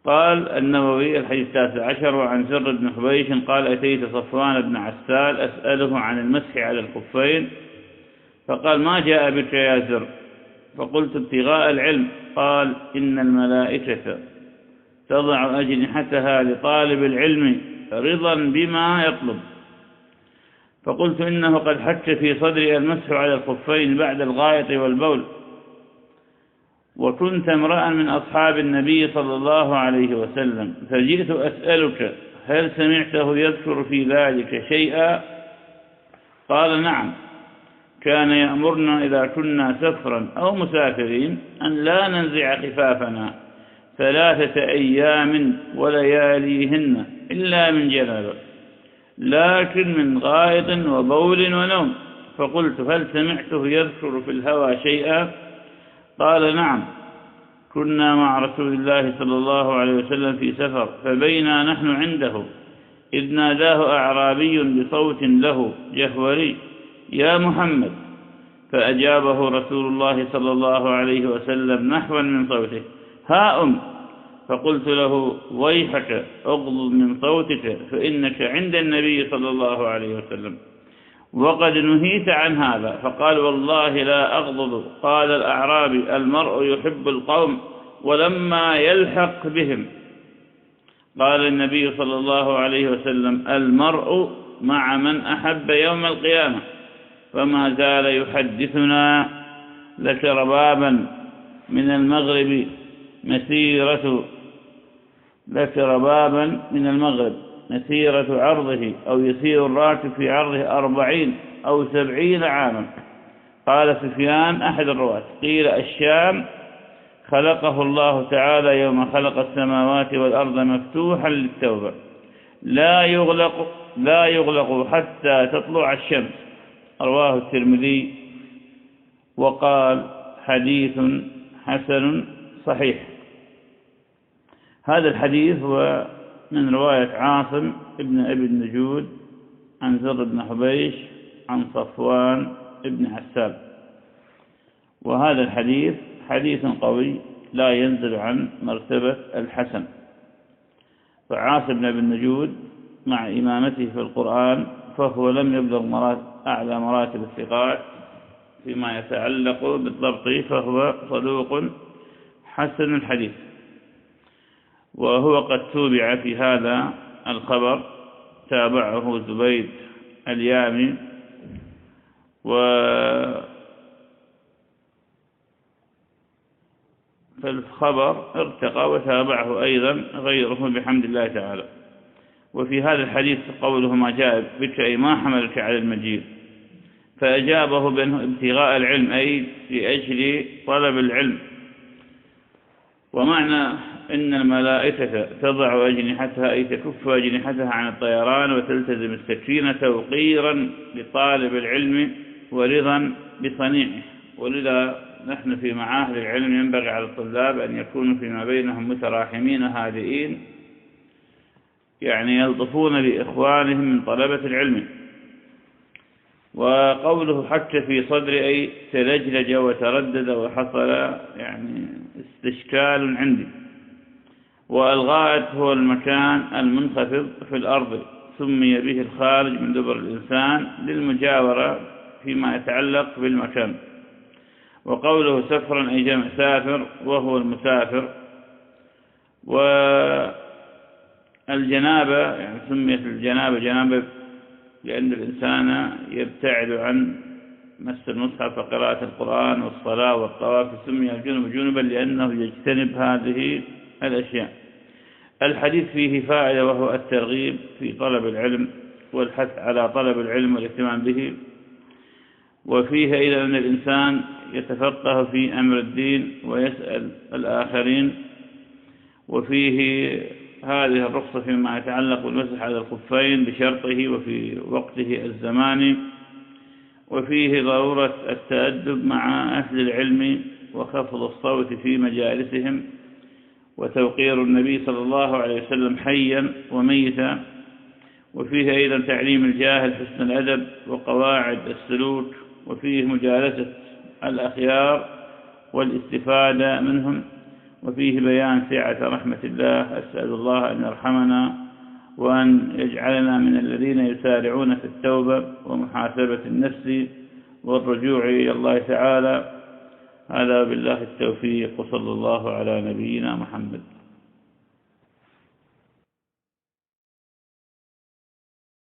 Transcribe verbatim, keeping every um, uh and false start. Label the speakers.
Speaker 1: قال النووي الحديث التاسع عشر: وعن زر بن حبيش قال: أتيت صفوان بن عسال أسأله عن المسح على الخفين، فقال: ما جاء بك يا زر؟ فقلت: ابتغاء العلم. قال: إن الملائكة تضع أجنحتها لطالب العلم رضا بما يطلب. فقلت: إنه قد حك في صدري المسح على الخفين بعد الغائط والبول، وكنت امرأ من أصحاب النبي صلى الله عليه وسلم، فجئت أسألك هل سمعته يذكر في ذلك شيئا؟ قال: نعم، كان يأمرنا إذا كنا سفرا أو مسافرين أن لا ننزع خفافنا ثلاثة أيام ولياليهن إلا من جنابة، لكن من غائط وبول ونوم. فقلت: هل سمعته يذكر في الهوى شيئا؟ قال: نعم، كنا مع رسول الله صلى الله عليه وسلم في سفر، فبينا نحن عنده إذ ناداه أعرابي بصوت له جهوري: يا محمد. فأجابه رسول الله صلى الله عليه وسلم نحوا من صوته: ها أم. فقلت له: ويحك اغضض من صوتك فإنك عند النبي صلى الله عليه وسلم وقد نهيت عن هذا. فقال: والله لا أغضض. قال الأعرابي: المرء يحب القوم ولما يلحق بهم. قال النبي صلى الله عليه وسلم: المرء مع من أحب يوم القيامة. فما زال يحدثنا: لشربابا من المغرب مسيرة لشربابا من المغرب مسيرة عرضه، أو يسير الراكب في عرضه أربعين أو سبعين عاما. قال سفيان أحد الرواة: قيل الشام. خلقه الله تعالى يوم خلق السماوات والأرض مفتوحا للتوبة، لا يغلق لا يغلق حتى تطلع الشمس. رواه الترمذي وقال: حديث حسن صحيح. هذا الحديث هو من رواية عاصم ابن أبي النجود عن زر بن حبيش عن صفوان ابن عسال، وهذا الحديث حديث قوي لا ينزل عن مرتبة الحسن. فعاصم بن أبي النجود مع إمامته في القرآن فهو لم يبلغ مرات أعلى مراتب الثقات فيما يتعلق بالضبط، فهو صدوق حسن الحديث. وهو قد توبع في هذا الخبر، تابعه زبيد اليامي، و فالخبر ارتقى وتابعه أيضا غيره بحمد الله تعالى. وفي هذا الحديث قوله: ما جاء بك أي ما حملك على المجيء، فأجابه بأنه ابتغاء العلم، أي لأجل طلب العلم. ومعنى إن الملائكة تضع أجنحتها أي تكف أجنحتها عن الطيران وتلتزم السكينة توقيرا لطالب العلم ورضا بصنيعه. ولذا نحن في معاهد العلم ينبغي على الطلاب أن يكونوا فيما بينهم متراحمين هادئين، يعني يلطفون بإخوانهم من طلبة العلم. وقوله حك في صدر أي تلجلج وتردد وحصل يعني استشكال عندي. والغائط هو المكان المنخفض في الأرض، سمي به الخارج من دبر الإنسان للمجاورة فيما يتعلق بالمكان. وقوله سفرا أي جمع سافر وهو المسافر. والجنابة يعني سميت الجنابة جنابة لأن الإنسان يبتعد عن مس المصحف وقراءة القرآن والصلاة والطواف، سمي الجنب جنبا لأنه يجتنب هذه الأشياء. الحديث فيه فائدة، وهو الترغيب في طلب العلم والحث على طلب العلم والاهتمام به. وفيه أيضا أن الإنسان يتفقه في أمر الدين ويسأل الآخرين. وفيه هذه الرخصة فيما يتعلق بالمسح على الخفين بشرطه وفي وقته الزماني. وفيه ضرورة التأدب مع أهل العلم وخفض الصوت في مجالسهم، وتوقير النبي صلى الله عليه وسلم حيا وميتا. وفيه أيضا تعليم الجاهل حسن الأدب وقواعد السلوك. وفيه مجالسة الأخيار والاستفادة منهم. وفيه بيان سعة رحمة الله. أسأل الله أن يرحمنا وأن يجعلنا من الذين يسارعون في التوبة ومحاسبة النفس والرجوع إلى الله تعالى. هذا بالله التوفيق، وصلى الله على نبينا محمد.